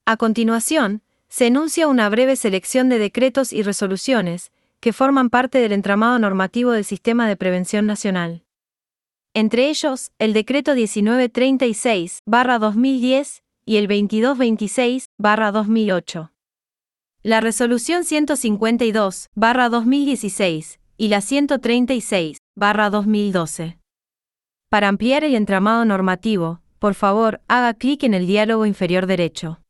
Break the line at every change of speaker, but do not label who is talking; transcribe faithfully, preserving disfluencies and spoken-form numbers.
A continuación, se enuncia una breve selección de decretos y resoluciones que forman parte del entramado normativo del Sistema de Prevención Nacional. Entre ellos, el Decreto diecinueve treinta y seis barra dos mil diez y el veintidós veintiséis barra dos mil ocho. La Resolución ciento cincuenta y dos barra dos mil dieciséis y la ciento treinta y seis barra dos mil doce. Para ampliar el entramado normativo, por favor, haga clic en el diálogo inferior derecho.